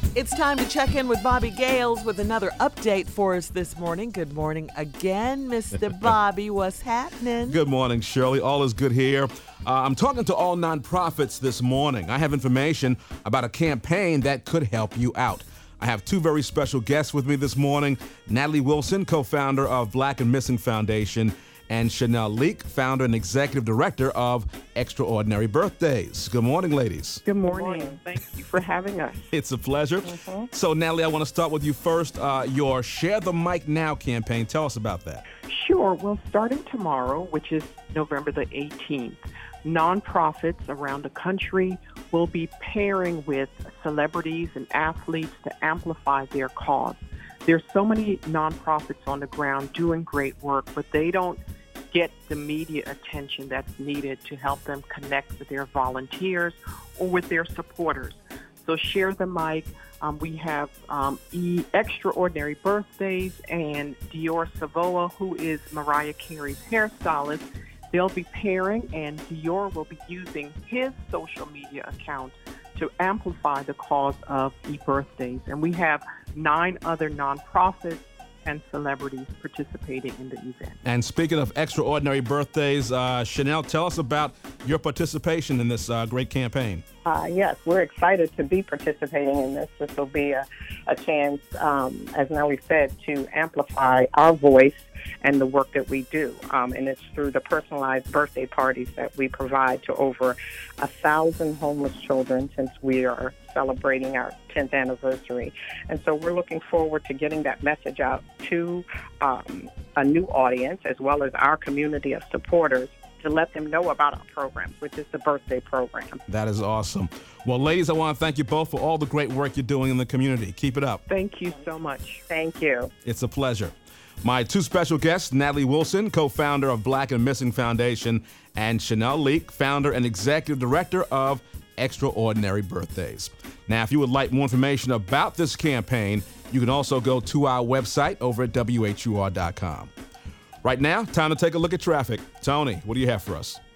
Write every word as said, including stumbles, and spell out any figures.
It's time to check in with Bobby Gales with another update for us this morning. Good morning again, Mister Bobby. What's happening? Good morning, Shirley. All is good here. Uh, I'm talking to all nonprofits this morning. I have information about a campaign that could help you out. I have two very special guests with me this morning. Natalie Wilson, co-founder of Black and Missing Foundation, and Chanel Leak, founder and executive director of Extraordinary Birthdays. Good morning, ladies. Good morning. Good morning. Thank you for having us. It's a pleasure. Mm-hmm. So, Natalie, I want to start with you first. Uh, your Share the Mic Now campaign. Tell us about that. Sure. Well, starting tomorrow, which is November the eighteenth, nonprofits around the country will be pairing with celebrities and athletes to amplify their cause. There's so many nonprofits on the ground doing great work, but they don't get the media attention that's needed to help them connect with their volunteers or with their supporters. So Share the Mic. Um, we have um, e- Extraordinary Birthdays and Dior Savoa, who is Mariah Carey's hairstylist. They'll be pairing, and Dior will be using his social media account to amplify the cause of e-birthdays. And we have nine other nonprofits and celebrities participating in the event. And speaking of Extraordinary Birthdays, uh, Chanel, tell us about your participation in this uh, great campaign. Uh, yes, we're excited to be participating in this. This will be a, a chance, um, as Nellie said, to amplify our voice and the work that we do. Um, and it's through the personalized birthday parties that we provide to over a thousand homeless children since we are celebrating our tenth anniversary. And so we're looking forward to getting that message out to um, a new audience as well as our community of supporters to let them know about our program, which is the birthday program. That is awesome. Well, ladies, I want to thank you both for all the great work you're doing in the community. Keep it up. Thank you so much. Thank you. It's a pleasure. My two special guests, Natalie Wilson, co-founder of Black and Missing Foundation, and Chanel Leak, founder and executive director of Extraordinary Birthdays. Now, if you would like more information about this campaign, you can also go to our website over at W H U R dot com. Right now, time to take a look at traffic. Tony, what do you have for us?